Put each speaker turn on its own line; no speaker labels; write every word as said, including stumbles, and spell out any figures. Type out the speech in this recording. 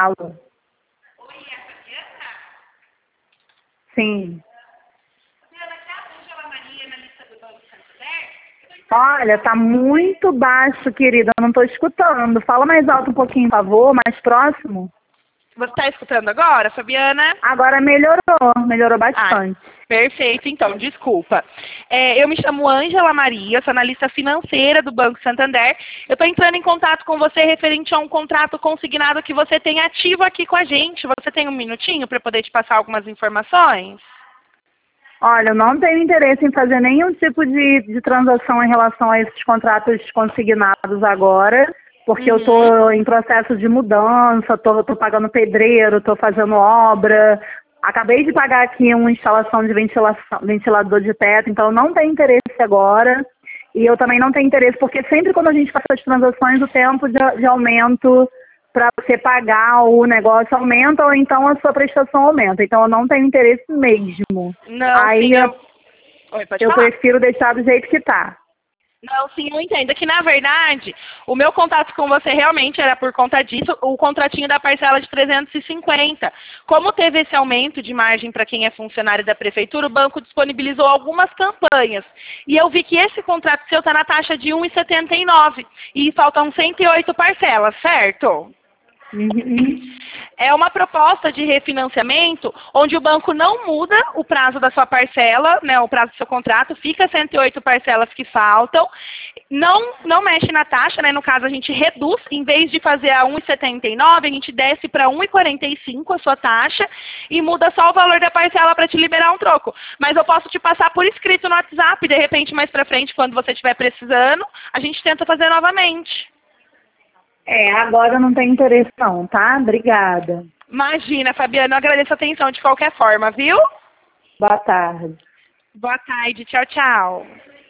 Alô?
Oi, é a Fabiana?
Sim.
Fabiana, tá a Ângela Maria na lista do Banco Santander?
Olha, tá muito baixo, querida. Eu não tô escutando. Fala mais alto um pouquinho, por favor, mais próximo.
Você está escutando agora, Fabiana?
Agora melhorou, melhorou bastante.
Ah, perfeito, então, desculpa. É, eu me chamo Ângela Maria, sou analista financeira do Banco Santander. Eu estou entrando em contato com você referente a um contrato consignado que você tem ativo aqui com a gente. Você tem um minutinho para poder te passar algumas informações?
Olha, eu não tenho interesse em fazer nenhum tipo de, de transação em relação a esses contratos consignados agora, porque
Uhum.
eu estou em processo de mudança, estou pagando pedreiro, estou fazendo obra. Acabei de pagar aqui uma instalação de ventilação, ventilador de teto, então eu não tenho interesse agora. E eu também não tenho interesse, porque sempre quando a gente faz as transações, o tempo de, de aumento para você pagar o negócio aumenta ou então a sua prestação aumenta. Então eu não tenho interesse mesmo.
Não,
Aí
sim,
eu,
eu... Oi, pode
eu
falar.
prefiro deixar do jeito que tá.
Não, sim, eu entendo. É que, na verdade, o meu contato com você realmente era por conta disso, o contratinho da parcela de trezentos e cinquenta. Como teve esse aumento de margem para quem é funcionário da prefeitura, o banco disponibilizou algumas campanhas. E eu vi que esse contrato seu está na taxa de um real e setenta e nove e faltam cento e oito parcelas, certo?
Uhum.
É uma proposta de refinanciamento onde o banco não muda o prazo da sua parcela, né, o prazo do seu contrato, fica cento e oito parcelas que faltam, não, não mexe na taxa, né, no caso a gente reduz, em vez de fazer a um real e setenta e nove, a gente desce para um real e quarenta e cinco a sua taxa e muda só o valor da parcela para te liberar um troco. Mas eu posso te passar por escrito no WhatsApp, de repente mais para frente, quando você estiver precisando, a gente tenta fazer novamente.
É, agora eu não tenho interesse não, tá? Obrigada.
Imagina, Fabiana, eu agradeço a atenção de qualquer forma, viu?
Boa tarde.
Boa tarde, tchau, tchau.